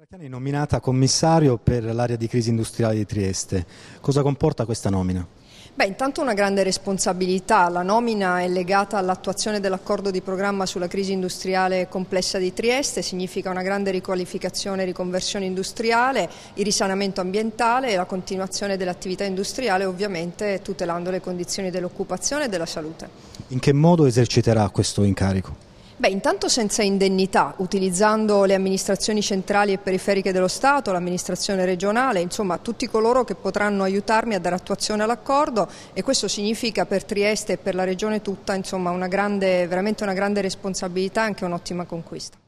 Marchiani è nominata commissario per l'area di crisi industriale di Trieste. Cosa comporta questa nomina? Intanto una grande responsabilità. La nomina è legata all'attuazione dell'accordo di programma sulla crisi industriale complessa di Trieste, significa una grande riqualificazione e riconversione industriale, il risanamento ambientale e la continuazione dell'attività industriale, ovviamente tutelando le condizioni dell'occupazione e della salute. In che modo eserciterà questo incarico? Intanto senza indennità, utilizzando le amministrazioni centrali e periferiche dello Stato, l'amministrazione regionale, insomma tutti coloro che potranno aiutarmi a dare attuazione all'accordo, e questo significa per Trieste e per la regione tutta, insomma, veramente una grande responsabilità e anche un'ottima conquista.